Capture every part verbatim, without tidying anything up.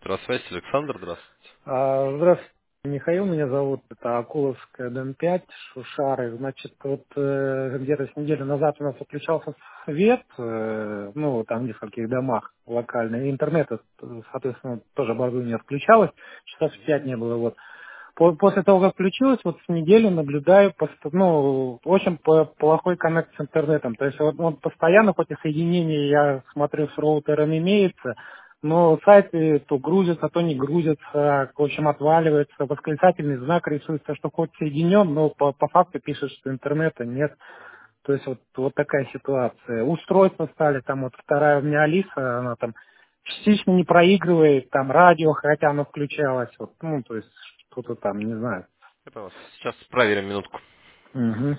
Электросвязь, Александр, здравствуйте. А, Здравствуйте, Михаил меня зовут, это Акуловская, Дом пять, Шушары. Значит, вот э, где-то с неделю назад у нас отключался свет, э, ну, там в нескольких домах локально, и интернет, э, соответственно, тоже оборудование отключалось, часов в пять не было, вот. По- После того, как включилось, вот с недели наблюдаю, пост- ну, очень по- плохой коннект с интернетом. То есть вот, он постоянно, хоть и соединение, я смотрю, с роутером имеется, но сайты то грузятся, то не грузятся, в общем, отваливается, восклицательный знак рисуется, что хоть соединен, но по, по факту пишет, что интернета нет. То есть вот, вот такая ситуация. Устройства стали, там вот вторая у меня Алиса, она там частично не проигрывает, там радио, хотя оно включалось, вот, ну, то есть что-то там, не знаю. Это вас. Сейчас проверим минутку. Угу.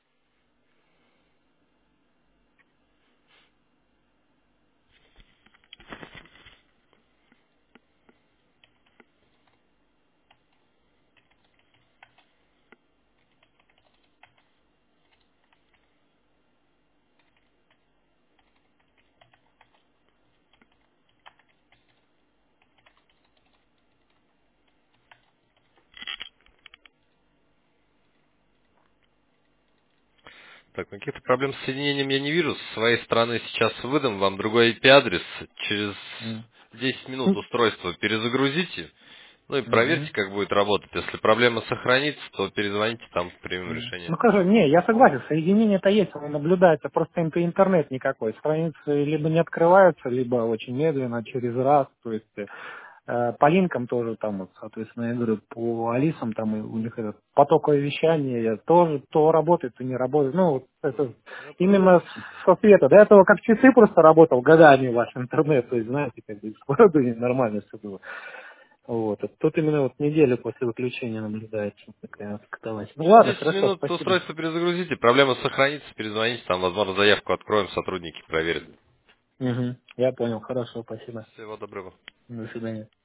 Так, ну, каких-то проблем с соединением я не вижу. С своей стороны сейчас выдам вам другой I P-адрес. Через десять минут устройство перезагрузите. Ну и Угу. проверьте, как будет работать. Если проблема сохранится, то перезвоните, там примем Мгм. решение. Ну скажи, не, я согласен, соединение-то есть, оно наблюдается, просто ин- интернет никакой. Страницы либо не открываются, либо очень медленно, через раз. То есть э, по линкам тоже там, вот, соответственно, я говорю, по Алисам там и у них это потоковое вещание тоже то работает, то не работает. Ну, вот это Я понял. именно с- со света. До этого как часы просто работал годами ваш интернет, то есть, знаете, как бы с оборудованием нормально все было. Вот. А тут именно вот неделю после выключения наблюдается вот такая катавасия. Ну ладно, десять хорошо, минут спасибо. устройство перезагрузите. Проблема сохранится, перезвоните. Там, возможно, заявку откроем, сотрудники проверят. Угу. Я понял, хорошо, спасибо. Всего доброго. До свидания.